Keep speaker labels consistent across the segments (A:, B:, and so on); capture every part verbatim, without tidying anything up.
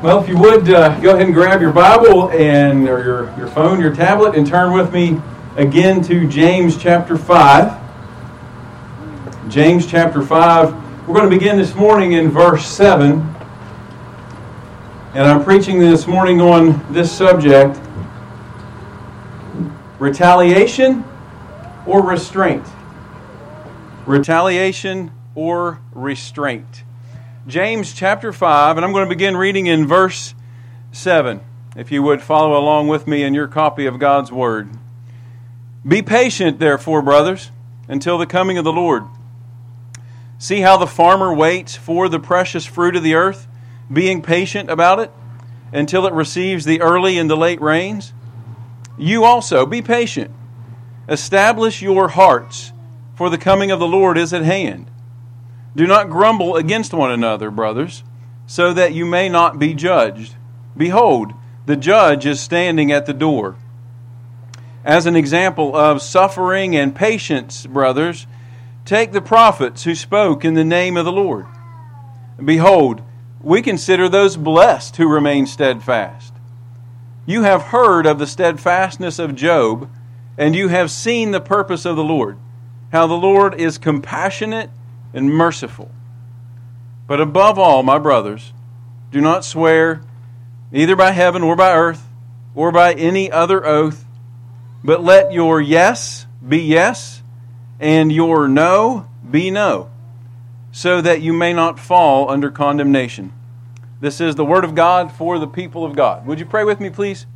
A: Well, if you would, uh, go ahead and grab your Bible and or your, your phone, your tablet, and turn with me again to James chapter five. James chapter five. We're going to begin this morning in verse seven. And I'm preaching this morning on this subject, retaliation or restraint. Retaliation or restraint. James chapter five, and I'm going to begin reading in verse seven. If you would follow along with me in your copy of God's Word. Be patient, therefore, brothers, until the coming of the Lord. See how the farmer waits for the precious fruit of the earth, being patient about it, until it receives the early and the late rains. You also, be patient. Establish your hearts, for the coming of the Lord is at hand. Do not grumble against one another, brothers, so that you may not be judged. Behold, the judge is standing at the door. As an example of suffering and patience, brothers, take the prophets who spoke in the name of the Lord. Behold, we consider those blessed who remain steadfast. You have heard of the steadfastness of Job, and you have seen the purpose of the Lord, how the Lord is compassionate and merciful. But above all, my brothers, do not swear either by heaven or by earth or by any other oath, but let your yes be yes and your no be no, so that you may not fall under condemnation. This is the word of God for the people of God. Would you pray with me, please?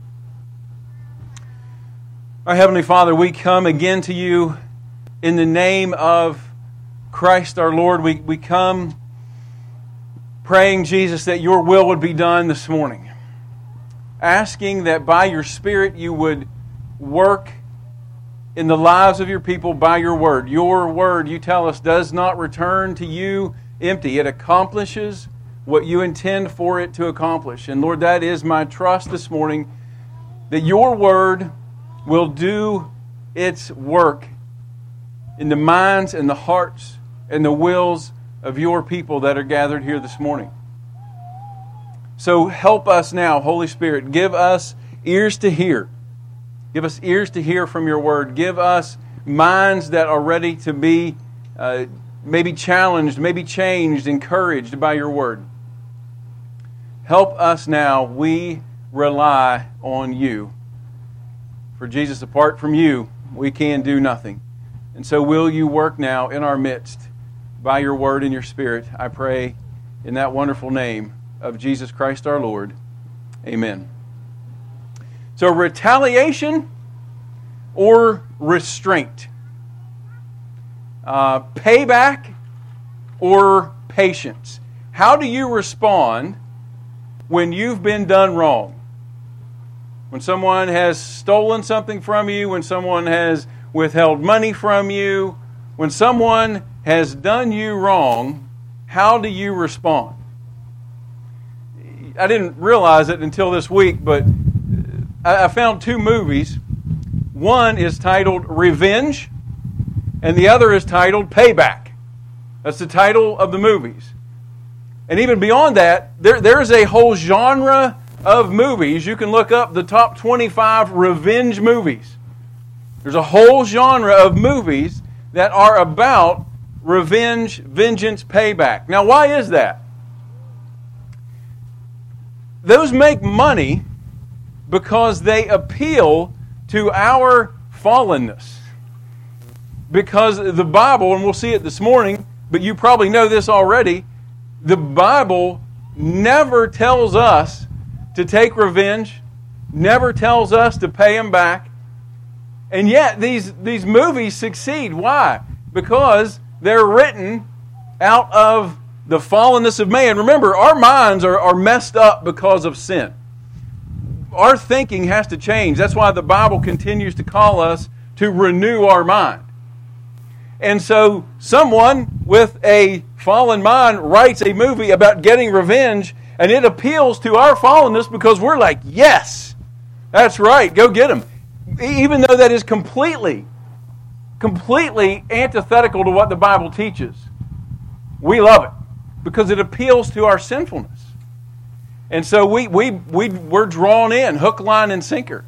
A: Our Heavenly Father, we come again to you in the name of Christ our Lord. We, we come praying, Jesus, that your will would be done this morning. Asking that by your Spirit you would work in the lives of your people by your word. Your word, you tell us, does not return to you empty. It accomplishes what you intend for it to accomplish. And Lord, that is my trust this morning, that your word will do its work in the minds and the hearts and the wills of your people that are gathered here this morning. So help us now, Holy Spirit. Give us ears to hear. Give us ears to hear from your word. Give us minds that are ready to be uh, maybe challenged, maybe changed, encouraged by your word. Help us now. We rely on you. For Jesus, apart from you, we can do nothing. And so will you work now in our midst by your word and your Spirit, I pray in that wonderful name of Jesus Christ our Lord. Amen. So retaliation or restraint? Uh, payback or patience? How do you respond when you've been done wrong? When someone has stolen something from you, when someone has withheld money from you, when someone has done you wrong, how do you respond? I didn't realize it until this week, but I found two movies. One is titled Revenge, and the other is titled Payback. That's the title of the movies. And even beyond that, there, there's a whole genre of movies. You can look up the top twenty-five revenge movies. There's a whole genre of movies that are about revenge, vengeance, payback. Now, why is that? Those make money because they appeal to our fallenness. Because the Bible, and we'll see it this morning, but you probably know this already, the Bible never tells us to take revenge, never tells us to pay them back. And yet these, these movies succeed. Why? Because they're written out of the fallenness of man. Remember, our minds are, are messed up because of sin. Our thinking has to change. That's why the Bible continues to call us to renew our mind. And so someone with a fallen mind writes a movie about getting revenge, and it appeals to our fallenness because we're like, yes, that's right, go get them. Even though that is completely, completely antithetical to what the Bible teaches. We love it because it appeals to our sinfulness. And so we, we, we, we're drawn in, hook, line, and sinker.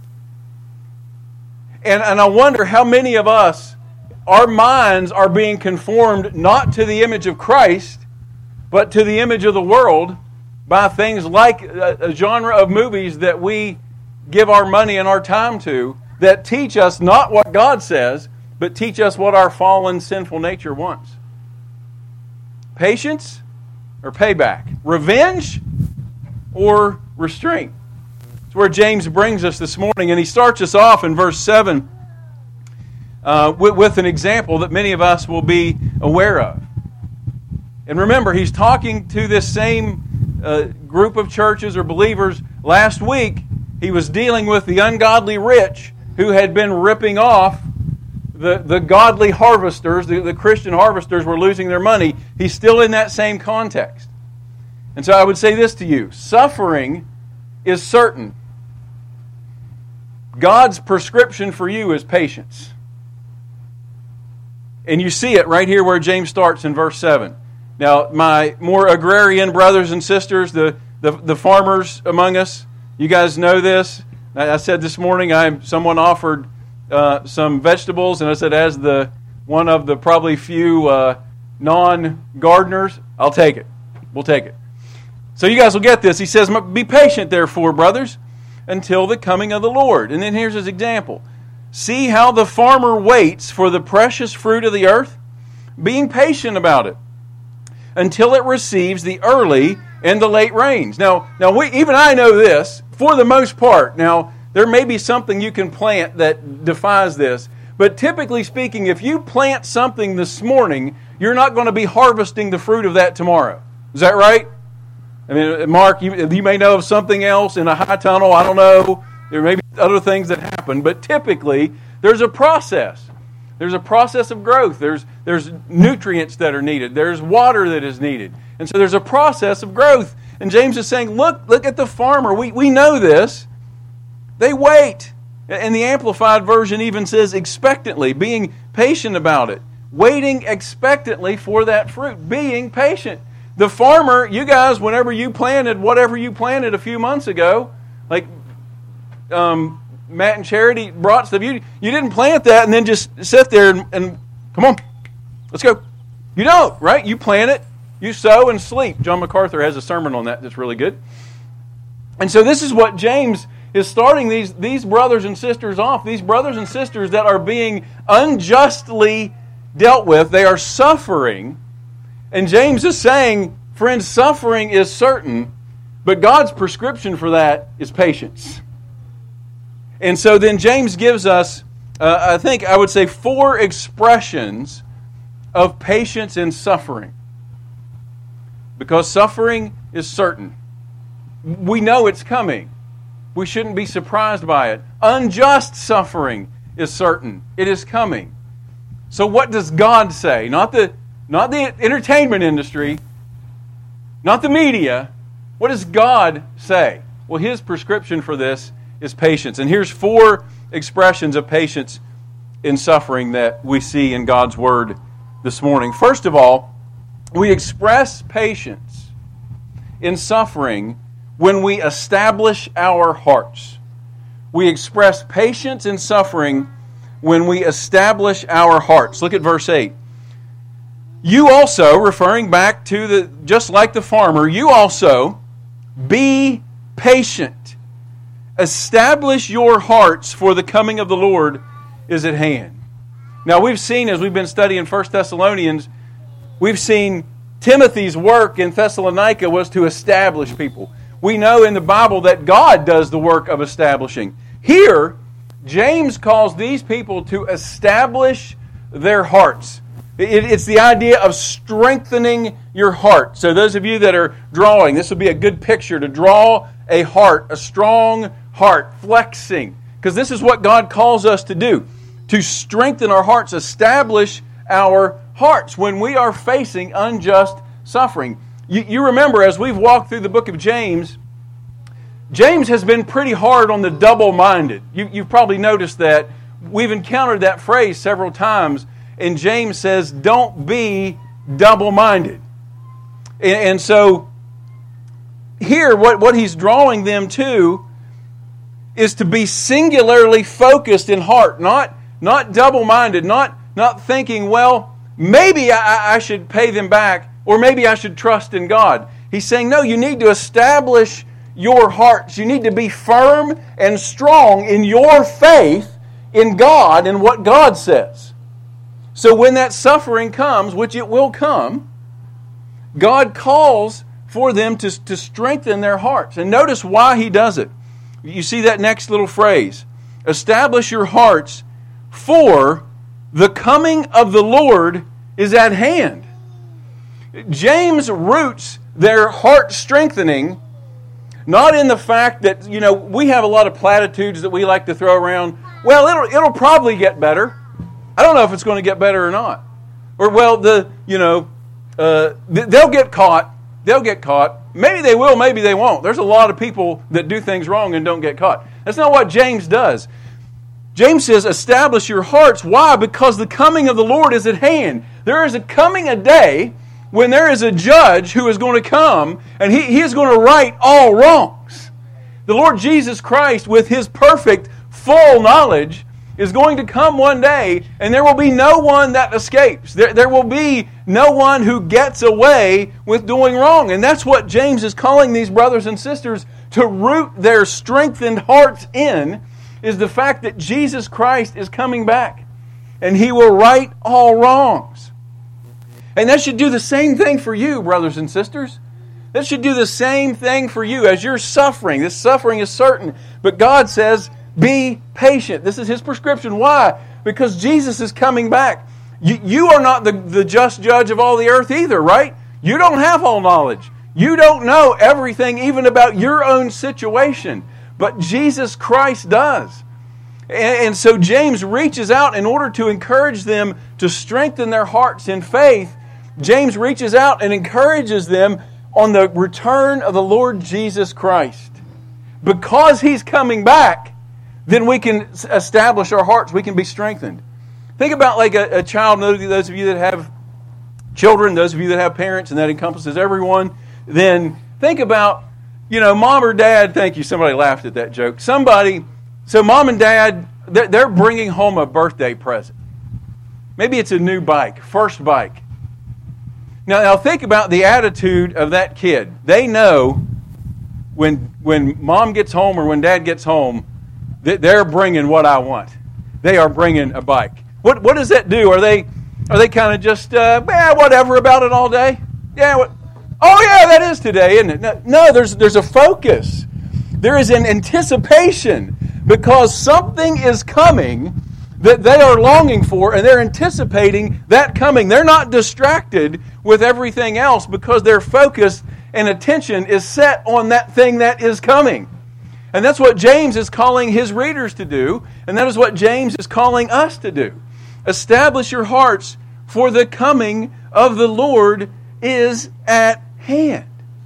A: And, and I wonder how many of us, our minds are being conformed not to the image of Christ, but to the image of the world by things like a, a genre of movies that we give our money and our time to that teach us not what God says, but teach us what our fallen, sinful nature wants. Patience or payback? Revenge or restraint? That's where James brings us this morning, and he starts us off in verse seven uh, with, with an example that many of us will be aware of. And remember, he's talking to this same uh, group of churches or believers. Last week, he was dealing with the ungodly rich who had been ripping off the, the godly harvesters. The, the Christian harvesters were losing their money. He's still in that same context. And so I would say this to you. Suffering is certain. God's prescription for you is patience. And you see it right here where James starts in verse seven. Now, my more agrarian brothers and sisters, the, the, the farmers among us, you guys know this. I said this morning, I someone offered uh, some vegetables, and I said, as the one of the probably few uh, non-gardeners, I'll take it. We'll take it. So you guys will get this. He says, be patient, therefore, brothers, until the coming of the Lord. And then here's his example. See how the farmer waits for the precious fruit of the earth, being patient about it, until it receives the early and the late rains. Now, now we, even I know this, for the most part. Now, there may be something you can plant that defies this, but typically speaking, if you plant something this morning, you're not going to be harvesting the fruit of that tomorrow. Is that right? I mean, Mark, you, you may know of something else in a high tunnel, I don't know. There may be other things that happen, but typically there's a process. There's a process of growth. There's, there's nutrients that are needed. There's water that is needed. And so there's a process of growth. And James is saying, look, look at the farmer. We, we know this. They wait. And the Amplified Version even says expectantly, being patient about it. Waiting expectantly for that fruit. Being patient. The farmer, you guys, whenever you planted whatever you planted a few months ago, like um, Matt and Charity brought stuff, you, you didn't plant that and then just sit there and, and come on, let's go. You don't, right? You plant it, you sow and sleep. John MacArthur has a sermon on that that's really good. And so this is what James is starting these, these brothers and sisters off. These brothers and sisters that are being unjustly dealt with, they are suffering. And James is saying, friends, suffering is certain, but God's prescription for that is patience. And so then James gives us, uh, I think I would say, four expressions of patience in suffering. Because suffering is certain. We know it's coming. We shouldn't be surprised by it. Unjust suffering is certain. It is coming. So what does God say? Not the, not the entertainment industry, not the media. What does God say? Well, His prescription for this is patience. And here's four expressions of patience in suffering that we see in God's Word this morning. First of all, we express patience in suffering when we establish our hearts. We express patience in suffering when we establish our hearts. Look at verse eight. You also, referring back to the, just like the farmer, you also be patient. Establish your hearts, for the coming of the Lord is at hand. Now we've seen, as we've been studying First Thessalonians, we've seen Timothy's work in Thessalonica was to establish people. We know in the Bible that God does the work of establishing. Here, James calls these people to establish their hearts. It, it's the idea of strengthening your heart. So those of you that are drawing, this would be a good picture to draw a heart, a strong heart, flexing. Because this is what God calls us to do. To strengthen our hearts, establish our hearts when we are facing unjust suffering. You, you remember, as we've walked through the book of James, James has been pretty hard on the double-minded. You, you've probably noticed that. We've encountered that phrase several times, and James says, don't be double-minded. And, and so, here, what, what he's drawing them to is to be singularly focused in heart, not, not double-minded, not, not thinking, well, maybe I, I should pay them back, or maybe I should trust in God. He's saying, no, you need to establish your hearts. You need to be firm and strong in your faith in God and what God says. So when that suffering comes, which it will come, God calls for them to, to strengthen their hearts. And notice why He does it. You see that next little phrase. Establish your hearts, for the coming of the Lord is at hand. James roots their heart strengthening not in the fact that, you know, we have a lot of platitudes that we like to throw around. Well, it'll it'll probably get better. I don't know if it's going to get better or not. Or, well, the, you know, uh, they'll get caught. They'll get caught. Maybe they will, maybe they won't. There's a lot of people that do things wrong and don't get caught. That's not what James does. James says, establish your hearts. Why? Because the coming of the Lord is at hand. There is a coming a day when there is a judge who is going to come and he, he is going to right all wrongs. The Lord Jesus Christ, with His perfect, full knowledge, is going to come one day, and there will be no one that escapes. There, there will be no one who gets away with doing wrong. And that's what James is calling these brothers and sisters to root their strengthened hearts in, is the fact that Jesus Christ is coming back, and He will right all wrongs. And that should do the same thing for you, brothers and sisters. That should do the same thing for you as you're suffering. This suffering is certain, but God says, be patient. This is His prescription. Why? Because Jesus is coming back. You, you are not the, the just judge of all the earth either, right? You don't have all knowledge. You don't know everything even about your own situation. But Jesus Christ does. And, and so James reaches out in order to encourage them to strengthen their hearts in faith. James reaches out and encourages them on the return of the Lord Jesus Christ. Because He's coming back, then we can establish our hearts. We can be strengthened. Think about like a, a child, those of you that have children, those of you that have parents, and that encompasses everyone. Then think about, you know, mom or dad, thank you, somebody laughed at that joke. Somebody, so mom and dad, they're, they're bringing home a birthday present. Maybe it's a new bike, first bike. Now, now think about the attitude of that kid. They know when, when mom gets home or when dad gets home, they're bringing what I want. They are bringing a bike. What what does that do? Are they are they kind of just uh, eh, whatever about it all day? Yeah. What, oh yeah, that is today, isn't it? No, no, there's there's a focus. There is an anticipation because something is coming that they are longing for, and they're anticipating that coming. They're not distracted with everything else because their focus and attention is set on that thing that is coming. And that's what James is calling his readers to do, and that is what James is calling us to do. Establish your hearts, for the coming of the Lord is at hand.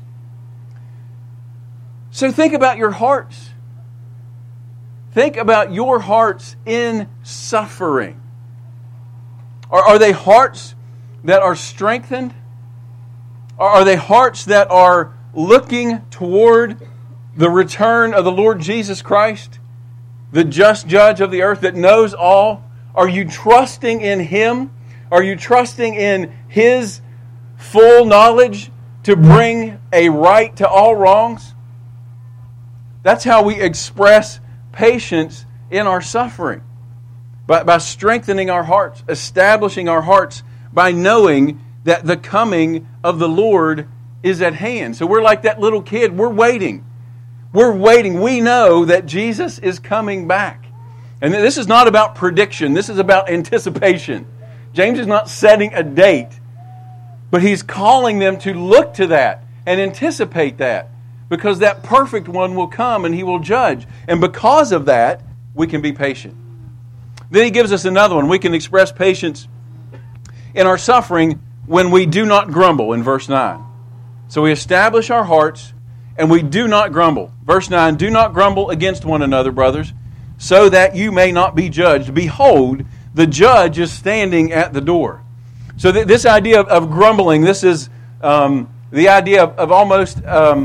A: So think about your hearts. Think about your hearts in suffering. Are, are they hearts that are strengthened? Or are they hearts that are looking toward the return of the Lord Jesus Christ, the just judge of the earth that knows all? Are you trusting in Him? Are you trusting in His full knowledge to bring a right to all wrongs? That's how we express patience in our suffering. By, by strengthening our hearts, establishing our hearts by knowing that the coming of the Lord is at hand. So we're like that little kid. We're waiting. We're waiting. We know that Jesus is coming back. And this is not about prediction. This is about anticipation. James is not setting a date, but he's calling them to look to that and anticipate that, because that perfect one will come and He will judge. And because of that, we can be patient. Then he gives us another one. We can express patience in our suffering when we do not grumble in verse nine. So we establish our hearts and we do not grumble. Verse nine, do not grumble against one another, brothers, so that you may not be judged. Behold, the judge is standing at the door. So th- this idea of, of grumbling, this is um, the idea of, of almost um,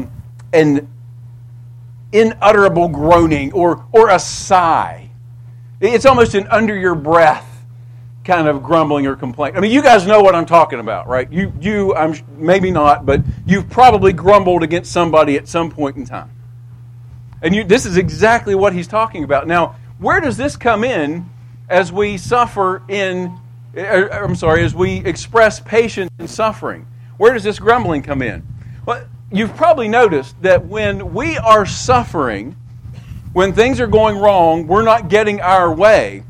A: an inutterable groaning or, or a sigh. It's almost an under your breath kind of grumbling or complaint. I mean, you guys know what I'm talking about, right? You, you, I'm maybe not, but you've probably grumbled against somebody at some point in time. And you, this is exactly what he's talking about. Now, where does this come in as we suffer in, I'm sorry, as we express patience in suffering? Where does this grumbling come in? Well, you've probably noticed that when we are suffering, when things are going wrong, we're not getting our way,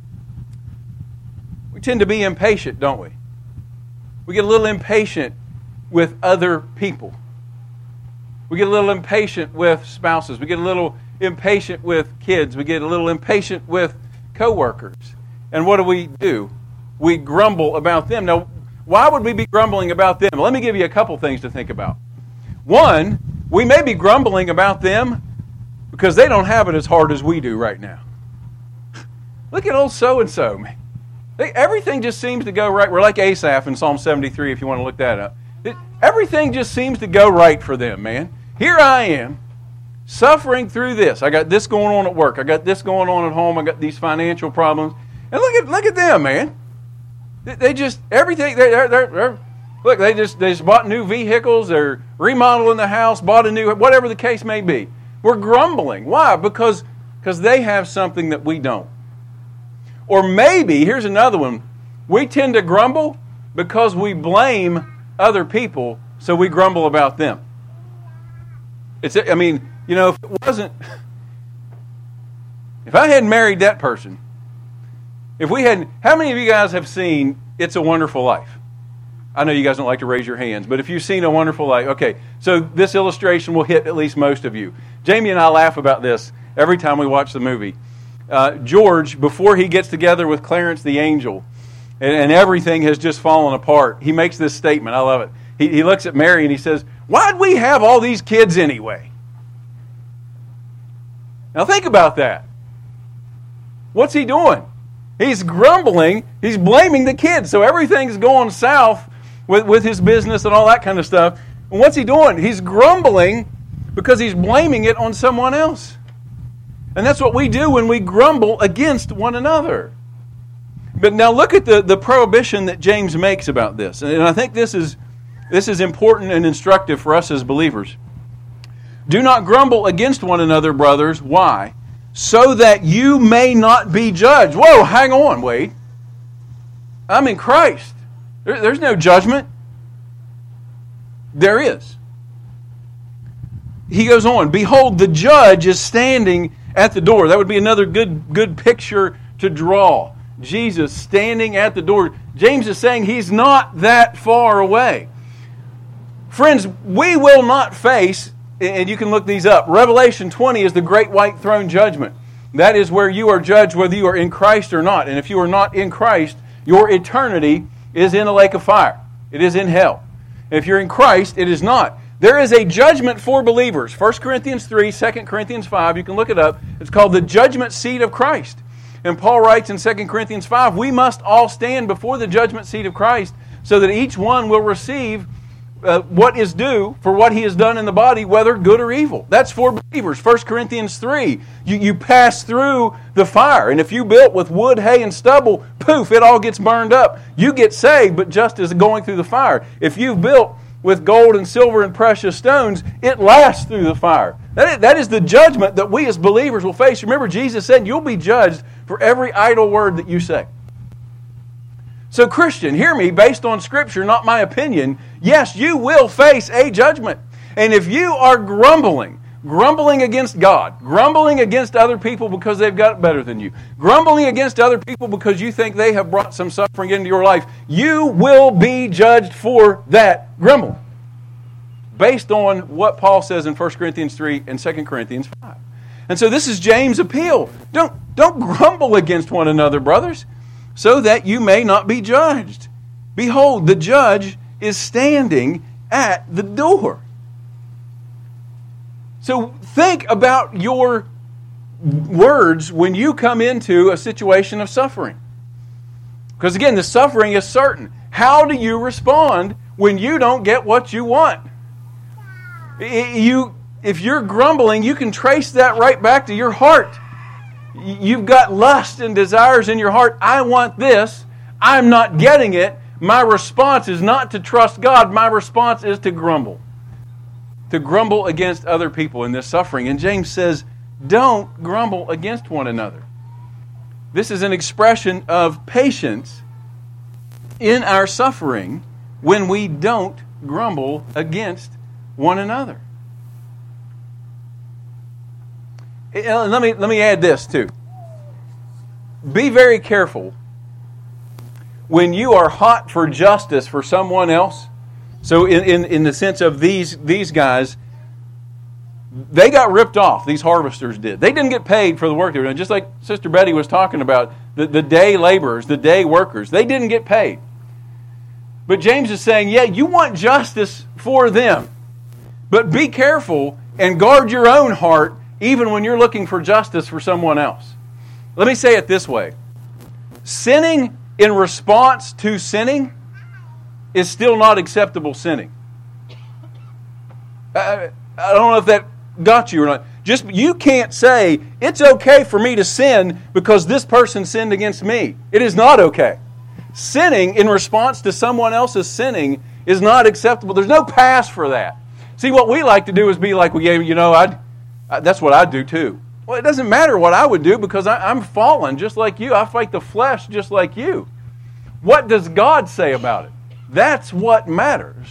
A: we tend to be impatient, don't we? We get a little impatient with other people. We get a little impatient with spouses. We get a little impatient with kids. We get a little impatient with coworkers. And what do we do? We grumble about them. Now, why would we be grumbling about them? Let me give you a couple things to think about. One, we may be grumbling about them because they don't have it as hard as we do right now. Look at old so-and-so, man. They, everything just seems to go right. We're like Asaph in Psalm seventy-three, if you want to look that up. It, everything just seems to go right for them, man. Here I am, suffering through this. I got this going on at work. I got this going on at home. I got these financial problems. And look at look at them, man. They, they just, everything, they're, they're, they're, look, they just, they just bought new vehicles. They're remodeling the house, bought a new, whatever the case may be. We're grumbling. Why? Because, because they have something that we don't. Or maybe, here's another one, we tend to grumble because we blame other people, so we grumble about them. It's, I mean, you know, if it wasn't, if I hadn't married that person, if we hadn't, how many of you guys have seen It's a Wonderful Life? I know you guys don't like to raise your hands, but if you've seen A Wonderful Life, okay, so this illustration will hit at least most of you. Jamie and I laugh about this every time we watch the movie. Uh, George, before he gets together with Clarence the angel, and, and everything has just fallen apart, he makes this statement. I love it. He, he looks at Mary and he says, "Why'd we have all these kids anyway?" Now think about that. What's he doing? He's grumbling. He's blaming the kids. So everything's going south with, with his business and all that kind of stuff. And what's he doing? He's grumbling because he's blaming it on someone else. And that's what we do when we grumble against one another. But now look at the, the prohibition that James makes about this. And I think this is, this is important and instructive for us as believers. Do not grumble against one another, brothers. Why? So that you may not be judged. Whoa, hang on, Wade. I'm in Christ. There, there's no judgment. There is. He goes on, "Behold, the judge is standing at the door." That would be another good, good picture to draw. Jesus standing at the door. James is saying he's not that far away. Friends, we will not face, and you can look these up, Revelation twenty is the great white throne judgment. That is where you are judged whether you are in Christ or not. And if you are not in Christ, your eternity is in a lake of fire. It is in hell. If you're in Christ, it is not. There is a judgment for believers. First Corinthians three, Second Corinthians five, you can look it up. It's called the judgment seat of Christ. And Paul writes in Second Corinthians five, we must all stand before the judgment seat of Christ so that each one will receive uh, what is due for what he has done in the body, whether good or evil. That's for believers. First Corinthians three, you, you pass through the fire. And if you built with wood, hay, and stubble, poof, it all gets burned up. You get saved, but just as going through the fire. If you've built with gold and silver and precious stones, it lasts through the fire. That is, that is the judgment that we as believers will face. Remember, Jesus said you'll be judged for every idle word that you say. So Christian, hear me, based on Scripture, not my opinion, yes, you will face a judgment. And if you are grumbling, grumbling against God, grumbling against other people because they've got it better than you, grumbling against other people because you think they have brought some suffering into your life, you will be judged for that grumbling. Based on what Paul says in First Corinthians three and Second Corinthians five. And so this is James' appeal. Don't, don't grumble against one another, brothers, so that you may not be judged. Behold, the judge is standing at the door. So think about your words when you come into a situation of suffering. Because again, the suffering is certain. How do you respond when you don't get what you want? You, if you're grumbling, you can trace that right back to your heart. You've got lust and desires in your heart. I want this. I'm not getting it. My response is not to trust God. My response is to grumble. To grumble against other people in this suffering. And James says, don't grumble against one another. This is an expression of patience in our suffering when we don't grumble against one another. Let me, let me add this too. Be very careful when you are hot for justice for someone else. So in, in, in the sense of these, these guys, they got ripped off, these harvesters did. They didn't get paid for the work they were doing. Just like Sister Betty was talking about, the, the day laborers, the day workers, they didn't get paid. But James is saying, yeah, you want justice for them. But be careful and guard your own heart even when you're looking for justice for someone else. Let me say it this way. Sinning in response to sinning is still not acceptable sinning. I, I don't know if that got you or not. Just you can't say, it's okay for me to sin because this person sinned against me. It is not okay. Sinning in response to someone else's sinning is not acceptable. There's no pass for that. See, what we like to do is be like, well, yeah, you know, I'd, I, that's what I'd do too. Well, it doesn't matter what I would do because I, I'm fallen just like you. I fight the flesh just like you. What does God say about it? That's what matters.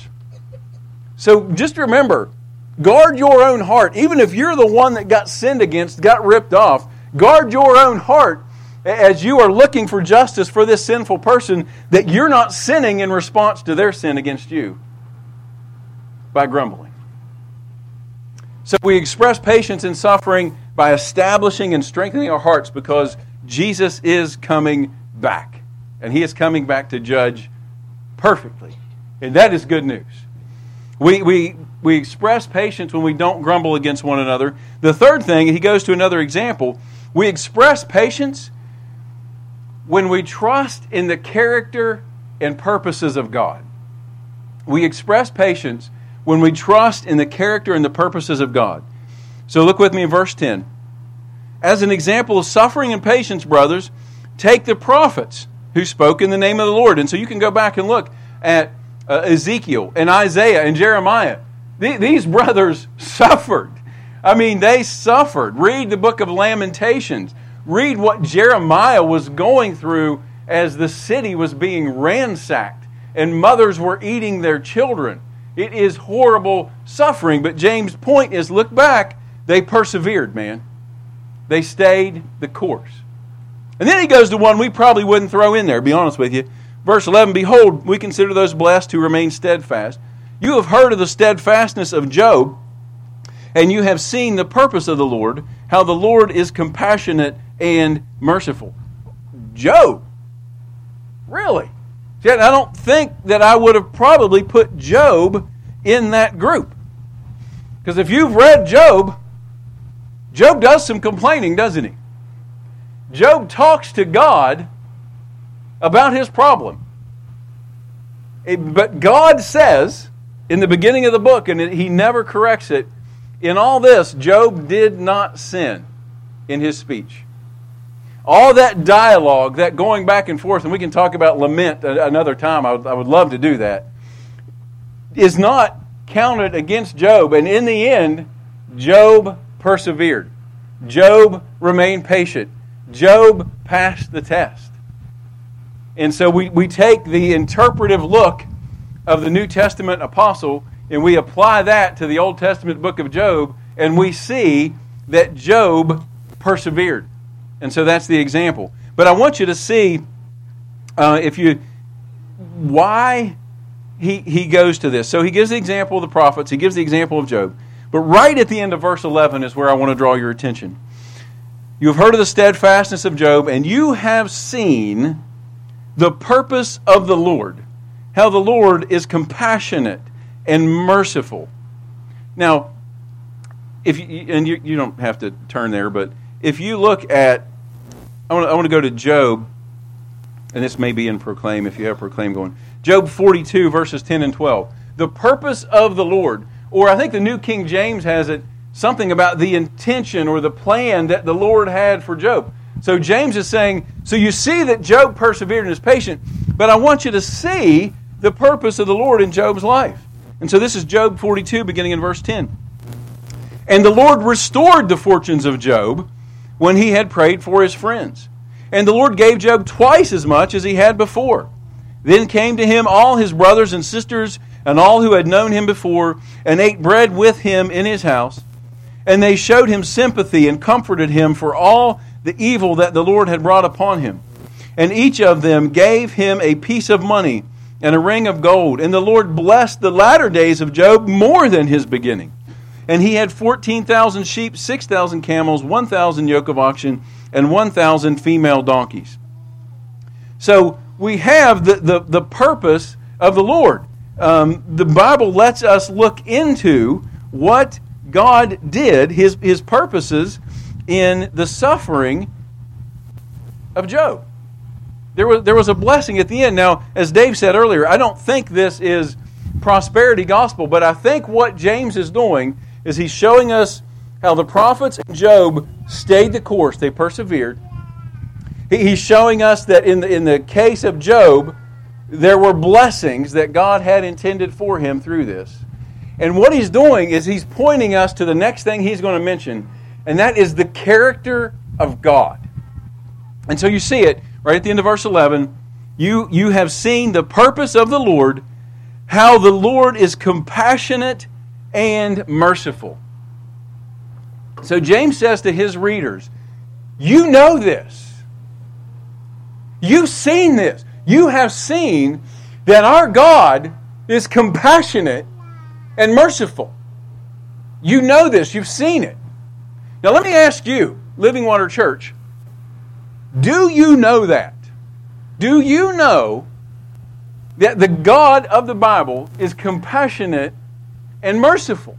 A: So just remember, guard your own heart. Even if you're the one that got sinned against, got ripped off, guard your own heart as you are looking for justice for this sinful person, that you're not sinning in response to their sin against you by grumbling. So we express patience in suffering by establishing and strengthening our hearts because Jesus is coming back. And He is coming back to judge perfectly. And that is good news. We, we, we express patience when we don't grumble against one another. The third thing, he goes to another example. We express patience when we trust in the character and purposes of God. We express patience when we trust in the character and the purposes of God. So look with me in verse ten. As an example of suffering and patience, brothers, take the prophets who spoke in the name of the Lord. And so you can go back and look at uh, Ezekiel and Isaiah and Jeremiah. Th- these brothers suffered. I mean, they suffered. Read the book of Lamentations. Read what Jeremiah was going through as the city was being ransacked and mothers were eating their children. It is horrible suffering. But James' point is, look back. They persevered, man. They stayed the course. And then he goes to one we probably wouldn't throw in there, to be honest with you. Verse eleven, behold, we consider those blessed who remain steadfast. You have heard of the steadfastness of Job, and you have seen the purpose of the Lord, how the Lord is compassionate and merciful. Job? Really? Yet I don't think that I would have probably put Job in that group. Because if you've read Job, Job does some complaining, doesn't he? Job talks to God about his problem. It, but God says, in the beginning of the book, and it, he never corrects it, in all this, Job did not sin in his speech. All that dialogue, that going back and forth, and we can talk about lament another time, I would, I would love to do that, is not counted against Job. And in the end, Job persevered. Job remained patient. Job passed the test. And so we, we take the interpretive look of the New Testament apostle and we apply that to the Old Testament book of Job, and we see that Job persevered. And so that's the example. But I want you to see uh, if you why he, he goes to this. So he gives the example of the prophets. He gives the example of Job. But right at the end of verse eleven is where I want to draw your attention. You have heard of the steadfastness of Job, and you have seen the purpose of the Lord, how the Lord is compassionate and merciful. Now, if you, and you, you don't have to turn there, but if you look at, I want to, I want to go to Job, and this may be in Proclaim if you have Proclaim going. Job forty-two, verses ten and twelve. The purpose of the Lord, or I think the New King James has it, something about the intention or the plan that the Lord had for Job. So James is saying, so you see that Job persevered and is patient, but I want you to see the purpose of the Lord in Job's life. And so this is Job forty-two, beginning in verse ten. And the Lord restored the fortunes of Job when he had prayed for his friends. And the Lord gave Job twice as much as he had before. Then came to him all his brothers and sisters and all who had known him before, and ate bread with him in his house. And they showed him sympathy and comforted him for all the evil that the Lord had brought upon him. And each of them gave him a piece of money and a ring of gold. And the Lord blessed the latter days of Job more than his beginning. And he had fourteen thousand sheep, six thousand camels, one thousand yoke of oxen, and one thousand female donkeys. So we have the, the, the purpose of the Lord. Um, the Bible lets us look into what God did, his, his purposes in the suffering of Job. There was, there was a blessing at the end. Now, as Dave said earlier, I don't think this is prosperity gospel, but I think what James is doing is he's showing us how the prophets and Job stayed the course. They persevered. He, he's showing us that in the, in the case of Job, there were blessings that God had intended for him through this. And what he's doing is he's pointing us to the next thing he's going to mention, and that is the character of God. And so you see it right at the end of verse eleven. You, you have seen the purpose of the Lord, how the Lord is compassionate and merciful. So James says to his readers, you know this. You've seen this. You have seen that our God is compassionate and merciful. You know this. You've seen it. Now let me ask you, Living Water Church, do you know that? Do you know that the God of the Bible is compassionate and merciful?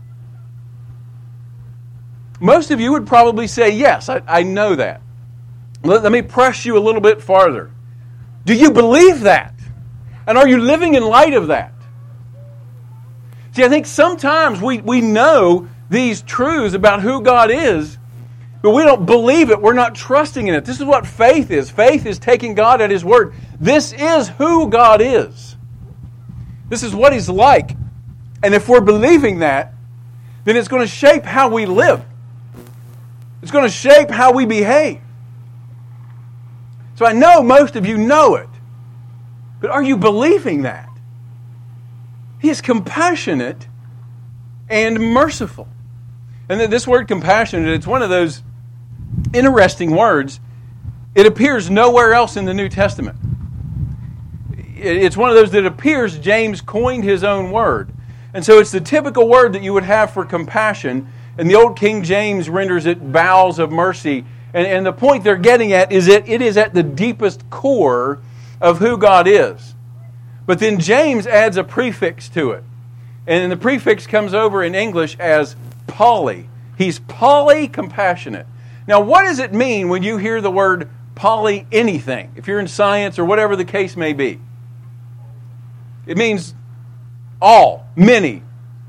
A: Most of you would probably say, yes, I, I know that. Let, let me press you a little bit farther. Do you believe that? And are you living in light of that? See, I think sometimes we, we know these truths about who God is, but we don't believe it. We're not trusting in it. This is what faith is. Faith is taking God at His word. This is who God is. This is what He's like. And if we're believing that, then it's going to shape how we live. It's going to shape how we behave. So I know most of you know it. But are you believing that? He is compassionate and merciful. And this word compassionate, it's one of those interesting words. It appears nowhere else in the New Testament. It's one of those that appears James coined his own word. And so it's the typical word that you would have for compassion. And the old King James renders it bowels of mercy. And, and the point they're getting at is that it is at the deepest core of who God is. But then James adds a prefix to it. And the prefix comes over in English as poly. He's poly-compassionate. Now, what does it mean when you hear the word poly anything? If you're in science or whatever the case may be. It means all, many,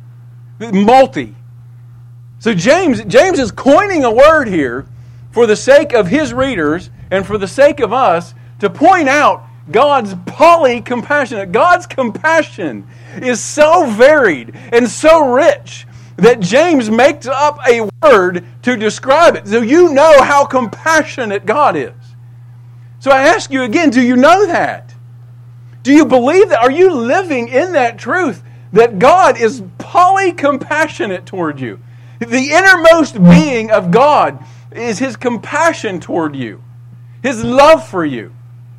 A: multi. So James, James is coining a word here for the sake of his readers and for the sake of us to point out God's poly-compassionate. God's compassion is so varied and so rich that James makes up a word to describe it. So you know how compassionate God is. So I ask you again, do you know that? Do you believe that? Are you living in that truth that God is poly-compassionate toward you? The innermost being of God is His compassion toward you, His love for you.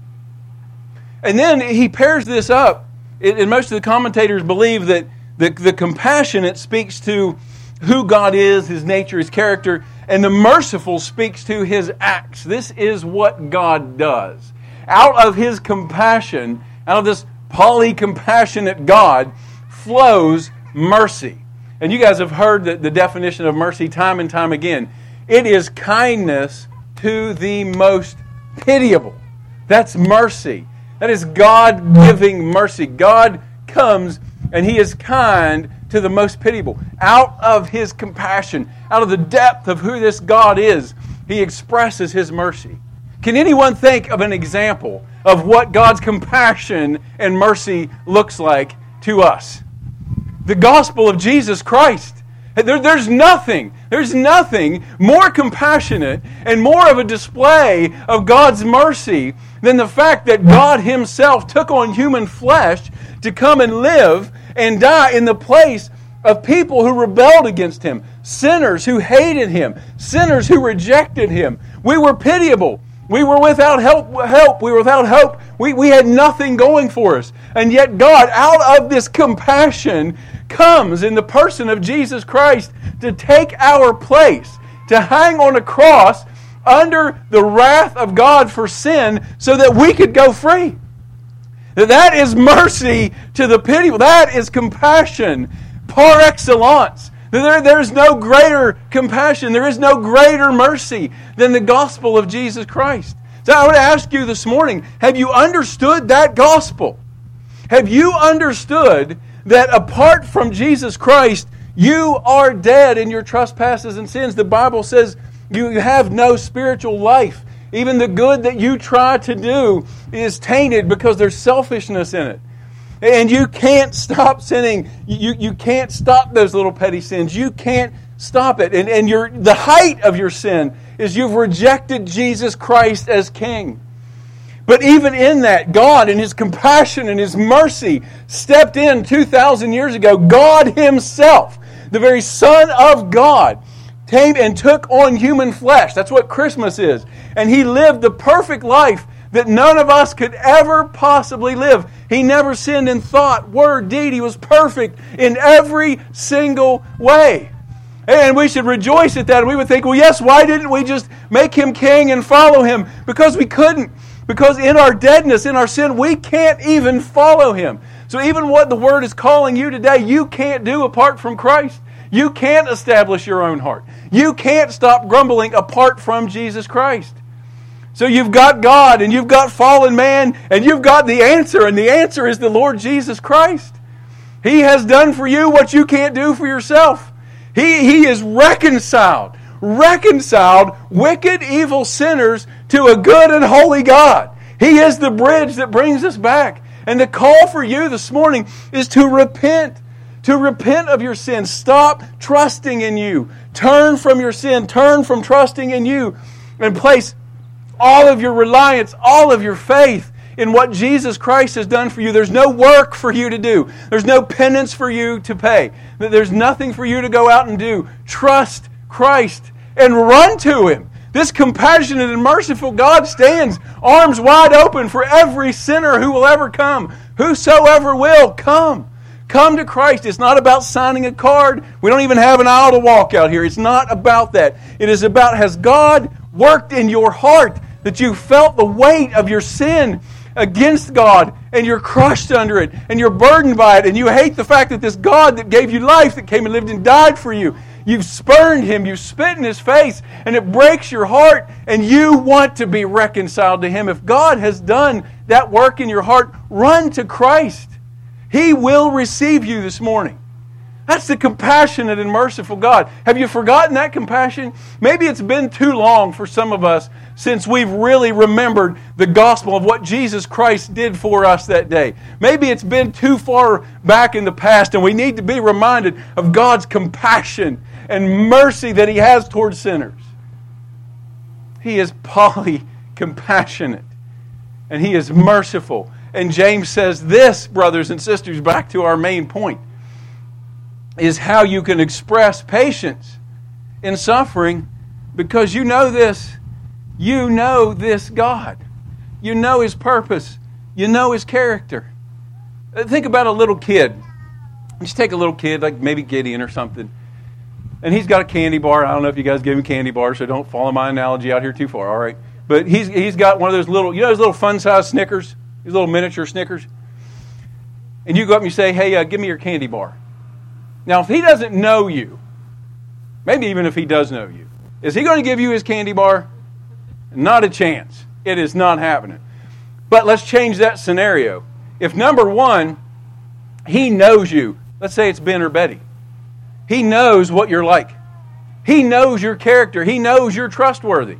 A: And then he pairs this up, and most of the commentators believe that the, the compassionate speaks to who God is, His nature, His character, and the merciful speaks to His acts. This is what God does. Out of His compassion, out of this poly-compassionate God, flows mercy. And you guys have heard the, the definition of mercy time and time again. It is kindness to the most pitiable. That's mercy. That is God giving mercy. God comes and He is kind to the most pitiable. Out of His compassion, out of the depth of who this God is, He expresses His mercy. Can anyone think of an example of what God's compassion and mercy looks like to us? The gospel of Jesus Christ. There, there's nothing, there's nothing more compassionate and more of a display of God's mercy than the fact that God Himself took on human flesh to come and live and die in the place of people who rebelled against Him, sinners who hated Him, sinners who rejected Him. We were pitiable. We were without help. help. We were without hope. We, we had nothing going for us. And yet God, out of this compassion, comes in the person of Jesus Christ to take our place, to hang on a cross under the wrath of God for sin so that we could go free. That is mercy to the pitiable. That is compassion par excellence. There, there's no greater compassion. There is no greater mercy than the gospel of Jesus Christ. So I want to ask you this morning, have you understood that gospel? Have you understood that apart from Jesus Christ, you are dead in your trespasses and sins? The Bible says you have no spiritual life. Even the good that you try to do is tainted because there's selfishness in it. And you can't stop sinning. You, you can't stop those little petty sins. You can't stop it. And, and your, the height of your sin is you've rejected Jesus Christ as King. But even in that, God in His compassion and His mercy stepped in two thousand years ago. God Himself, the very Son of God, came and took on human flesh. That's what Christmas is. And He lived the perfect life that none of us could ever possibly live. He never sinned in thought, word, deed. He was perfect in every single way. And we should rejoice at that. And we would think, well, yes, why didn't we just make Him King and follow Him? Because we couldn't. Because in our deadness, in our sin, we can't even follow Him. So even what the Word is calling you today, you can't do apart from Christ. You can't establish your own heart. You can't stop grumbling apart from Jesus Christ. So you've got God and you've got fallen man and you've got the answer, and the answer is the Lord Jesus Christ. He has done for you what you can't do for yourself. He, he is reconciled, reconciled wicked, evil sinners to a good and holy God. He is the bridge that brings us back. And the call for you this morning is to repent. To repent of your sin. Stop trusting in you. Turn from your sin. Turn from trusting in you. And place all of your reliance, all of your faith in what Jesus Christ has done for you. There's no work for you to do. There's no penance for you to pay. There's nothing for you to go out and do. Trust Christ and run to Him. This compassionate and merciful God stands arms wide open for every sinner who will ever come. Whosoever will, come. Come to Christ. It's not about signing a card. We don't even have an aisle to walk out here. It's not about that. It is about, has God worked in your heart that you felt the weight of your sin against God and you're crushed under it and you're burdened by it and you hate the fact that this God that gave you life, that came and lived and died for you, you've spurned Him, you've spit in His face, and it breaks your heart, and you want to be reconciled to Him. If God has done that work in your heart, run to Christ. He will receive you this morning. That's the compassionate and merciful God. Have you forgotten that compassion? Maybe it's been too long for some of us since we've really remembered the gospel of what Jesus Christ did for us that day. Maybe it's been too far back in the past, and we need to be reminded of God's compassion and mercy that He has towards sinners. He is poly-compassionate, and He is merciful. And James says this, brothers and sisters, back to our main point, is how you can express patience in suffering, because you know this. You know this God. You know His purpose. You know His character. Think about a little kid. Just take a little kid, like maybe Gideon or something, and he's got a candy bar. I don't know if you guys give him candy bars, so don't follow my analogy out here too far, all right? But he's he's got one of those little, you know those little fun-sized Snickers? These little miniature Snickers? And you go up and you say, hey, uh, give me your candy bar. Now, if he doesn't know you, maybe even if he does know you, is he going to give you his candy bar? Not a chance. It is not happening. But let's change that scenario. If number one, he knows you, Let's say it's Ben or Betty. He knows what you're like. He knows your character. He knows you're trustworthy.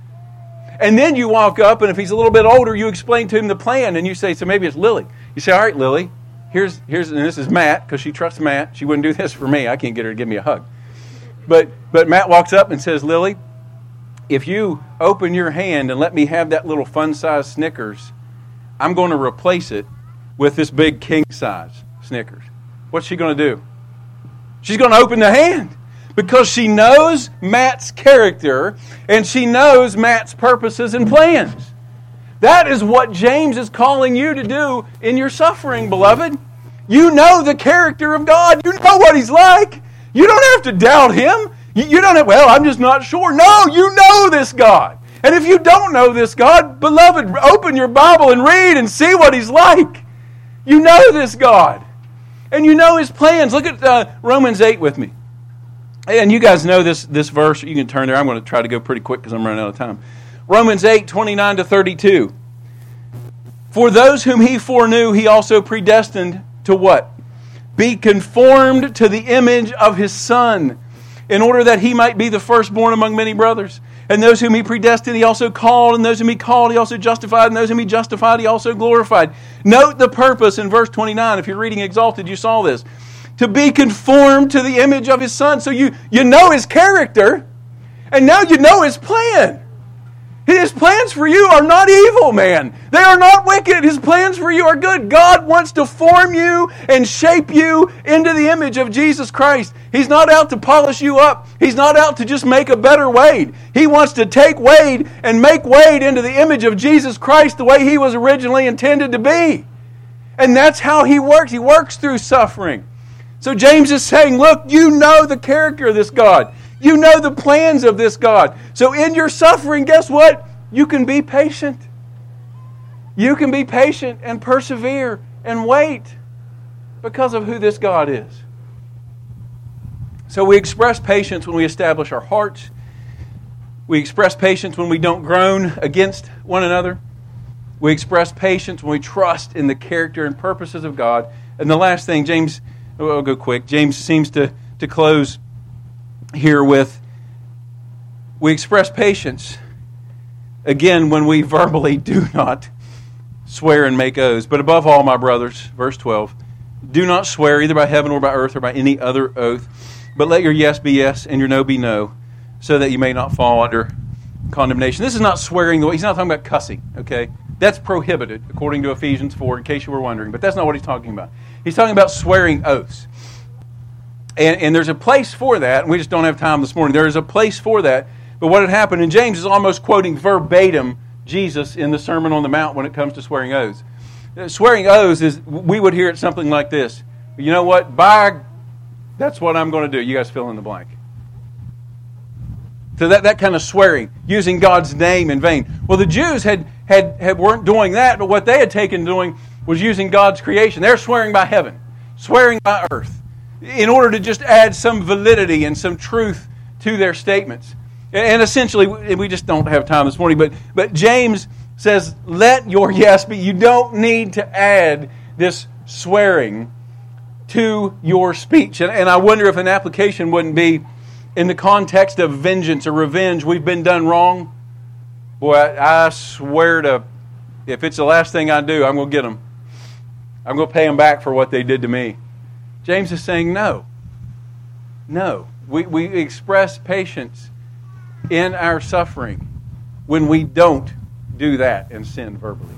A: And then you walk up, and if he's a little bit older, you explain to him the plan, and you say, so maybe it's Lily. You say, all right, Lily, here's, here's and this is Matt, because she trusts Matt. She wouldn't do this for me. I can't get her to give me a hug. But, but Matt walks up and says, Lily, if you open your hand and let me have that little fun-size Snickers, I'm going to replace it with this big king-size Snickers. What's she going to do? She's going to open the hand because she knows Matt's character and she knows Matt's purposes and plans. That is what James is calling you to do in your suffering, beloved. You know the character of God. You know what He's like. You don't have to doubt Him. You don't have, well, I'm just not sure. No, you know this God. And if you don't know this God, beloved, open your Bible and read and see what He's like. You know this God. And you know His plans. Look at uh, Romans eight with me. And you guys know this, this verse. You can turn there. I'm going to try to go pretty quick because I'm running out of time. Romans eight, twenty-nine to thirty-two. For those whom He foreknew, He also predestined to what? Be conformed to the image of His Son, in order that He might be the firstborn among many brothers. And those whom He predestined, He also called. And those whom He called, He also justified. And those whom He justified, He also glorified. Note the purpose in verse twenty-nine. If you're reading Exalted, you saw this. To be conformed to the image of His Son. So you, you know His character. And now you know His plan. His plans for you are not evil, man. They are not wicked. His plans for you are good. God wants to form you and shape you into the image of Jesus Christ. He's not out to polish you up. He's not out to just make a better Wade. He wants to take Wade and make Wade into the image of Jesus Christ the way he was originally intended to be. And that's how He works. He works through suffering. So James is saying, look, you know the character of this God. You know the plans of this God. So in your suffering, guess what? You can be patient. You can be patient and persevere and wait because of who this God is. So we express patience when we establish our hearts. We express patience when we don't groan against one another. We express patience when we trust in the character and purposes of God. And the last thing, James, I'll go quick. James seems to, to close here with, we express patience, again, when we verbally do not swear and make oaths. But above all, my brothers, verse twelve, do not swear either by heaven or by earth or by any other oath, but let your yes be yes and your no be no, so that you may not fall under condemnation. This is not swearing the way, he's not talking about cussing, okay? That's prohibited, according to Ephesians four, in case you were wondering. But that's not what he's talking about. He's talking about swearing oaths. And, and there's a place for that, and we just don't have time this morning. There is a place for that. But what had happened, and James is almost quoting verbatim Jesus in the Sermon on the Mount when it comes to swearing oaths. Swearing oaths is, we would hear it something like this. You know what? By, that's what I'm going to do. You guys fill in the blank. So that, that kind of swearing, using God's name in vain. Well, the Jews had, had, had weren't doing that, but what they had taken doing was using God's creation. They're swearing by heaven, swearing by earth, in order to just add some validity and some truth to their statements. And essentially, we just don't have time this morning, but, but James says, let your yes be. You don't need to add this swearing to your speech. And, and I wonder if an application wouldn't be in the context of vengeance or revenge. We've been done wrong. Boy, I, I swear to, if it's the last thing I do, I'm going to get them. I'm going to pay them back for what they did to me. James is saying no. No. We, we express patience in our suffering when we don't do that and sin verbally.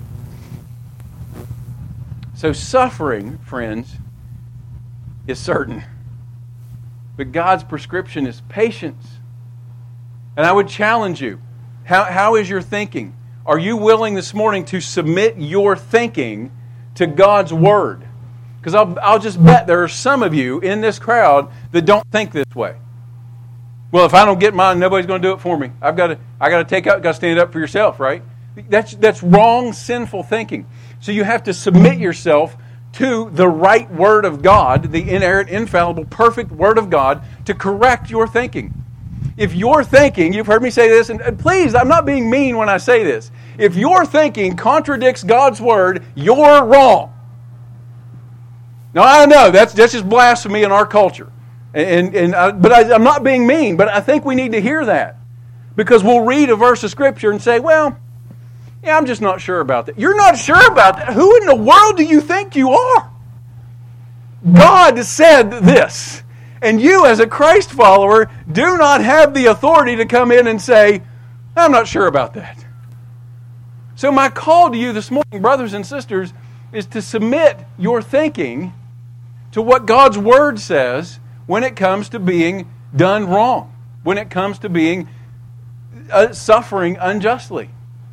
A: So suffering, friends, is certain. But God's prescription is patience. And I would challenge you. How, how is your thinking? Are you willing this morning to submit your thinking to God's Word? Because I'll, I'll just bet there are some of you in this crowd that don't think this way. Well, if I don't get mine, nobody's going to do it for me. I've got to, I got to take out, got to stand up for yourself, right? That's that's wrong, sinful thinking. So you have to submit yourself to the right Word of God, the inerrant, infallible, perfect Word of God, to correct your thinking. If your thinking, you've heard me say this, and, and please, I'm not being mean when I say this. If your thinking contradicts God's Word, you're wrong. Now, I know that's, that's just blasphemy in our culture. And, and I, But I, I'm not being mean, but I think we need to hear that. Because we'll read a verse of Scripture and say, well, yeah, I'm just not sure about that. You're not sure about that? Who in the world do you think you are? God said this. And you, as a Christ follower, do not have the authority to come in and say, I'm not sure about that. So my call to you this morning, brothers and sisters, is to submit your thinking to what God's Word says when it comes to being done wrong, when it comes to being uh, suffering unjustly.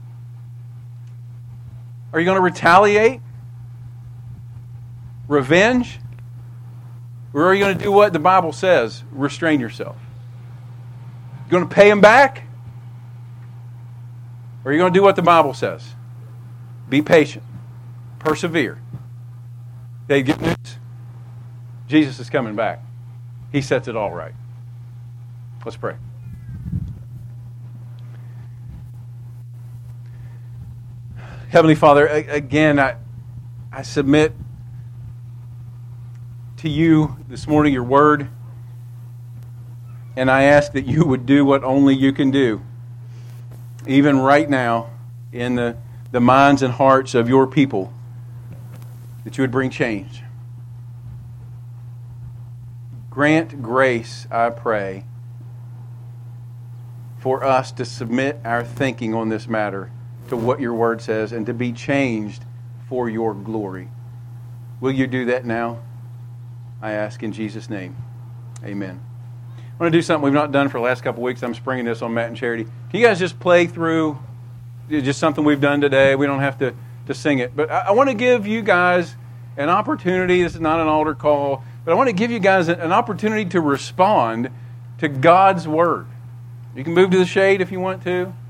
A: Are you going to retaliate? Revenge? Or are you going to do what the Bible says? Restrain yourself. You going to pay them back? Or are you going to do what the Bible says? Be patient. Persevere. Hey, good news. Jesus is coming back. He sets it all right. Let's pray. Heavenly Father, again, I, I submit to you this morning your word, and I ask that you would do what only you can do, even right now, in the, the minds and hearts of your people, that you would bring change. Grant grace, I pray, for us to submit our thinking on this matter to what your word says and to be changed for your glory. Will you do that now? I ask in Jesus' name. Amen. I want to do something we've not done for the last couple of weeks. I'm springing this on Matt and Charity. Can you guys just play through just something we've done today? We don't have to, to sing it. But I, I want to give you guys an opportunity. This is not an altar call. But I want to give you guys an opportunity to respond to God's Word. You can move to the shade if you want to.